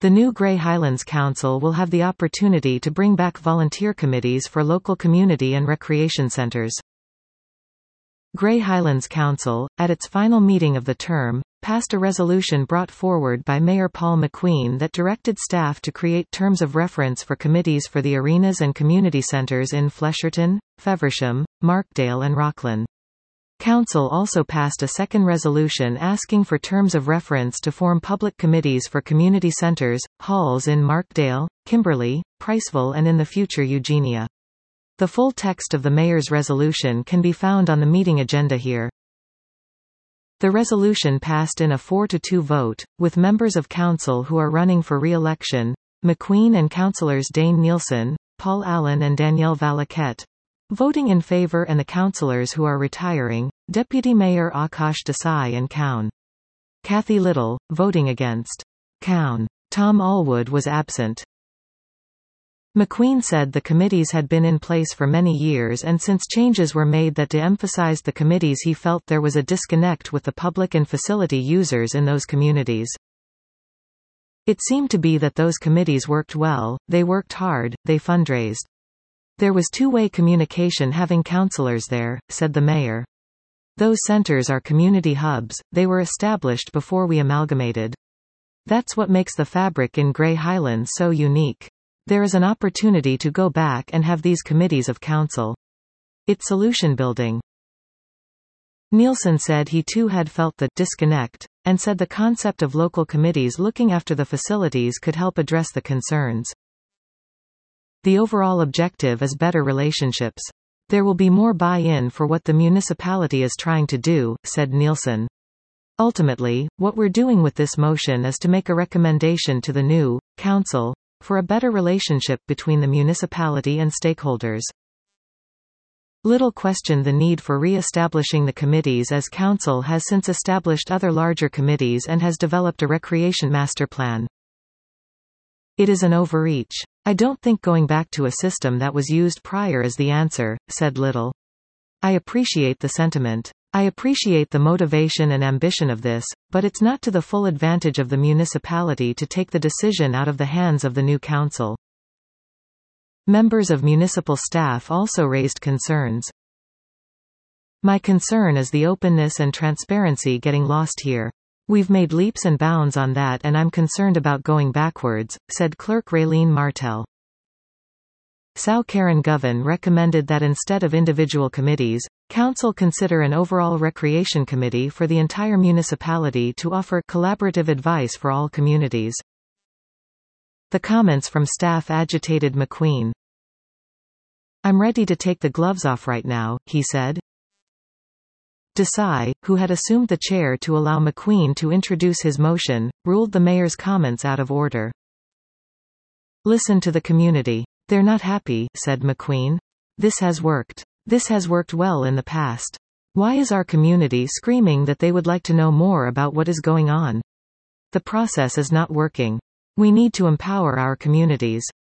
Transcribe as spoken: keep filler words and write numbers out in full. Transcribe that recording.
The new Grey Highlands Council will have the opportunity to bring back volunteer committees for local community and recreation centres. Grey Highlands Council, at its final meeting of the term, passed a resolution brought forward by Mayor Paul McQueen that directed staff to create terms of reference for committees for the arenas and community centres in Flesherton, Feversham, Markdale and Rockland. Council also passed a second resolution asking for terms of reference to form public committees for community centres, halls in Markdale, Kimberley, Priceville and in the future Eugenia. The full text of the Mayor's resolution can be found on the meeting agenda here. The resolution passed in a four to two vote, with members of Council who are running for re-election, McQueen and councillors Dane Nielsen, Paul Allen and Danielle Valaquette, voting in favour and the councillors who are retiring, Deputy Mayor Akash Desai and Cown. Kathy Little, voting against. Cown. Tom Allwood was absent. McQueen said the committees had been in place for many years and since changes were made that de-emphasized the committees he felt there was a disconnect with the public and facility users in those communities. It seemed to be that those committees worked well, they worked hard, they fundraised. There was two-way communication having councillors there, said the mayor. Those centres are community hubs, they were established before we amalgamated. That's what makes the fabric in Grey Highlands so unique. There is an opportunity to go back and have these committees of council. It's solution building. Nielsen said he too had felt the disconnect, and said the concept of local committees looking after the facilities could help address the concerns. The overall objective is better relationships. There will be more buy-in for what the municipality is trying to do, said Nielsen. Ultimately, what we're doing with this motion is to make a recommendation to the new council for a better relationship between the municipality and stakeholders. Little questioned the need for re-establishing the committees as Council has since established other larger committees and has developed a recreation master plan. It is an overreach. I don't think going back to a system that was used prior is the answer, said Little. I appreciate the sentiment. I appreciate the motivation and ambition of this, but it's not to the full advantage of the municipality to take the decision out of the hands of the new council. Members of municipal staff also raised concerns. My concern is the openness and transparency getting lost here. We've made leaps and bounds on that and I'm concerned about going backwards, said Clerk Raylene Martel. Sow Karen Govan recommended that instead of individual committees, Council consider an overall recreation committee for the entire municipality to offer collaborative advice for all communities. The comments from staff agitated McQueen. I'm ready to take the gloves off right now, he said. Desai, who had assumed the chair to allow McQueen to introduce his motion, ruled the mayor's comments out of order. Listen to the community. They're not happy, said McQueen. This has worked. This has worked well in the past. Why is our community screaming that they would like to know more about what is going on? The process is not working. We need to empower our communities.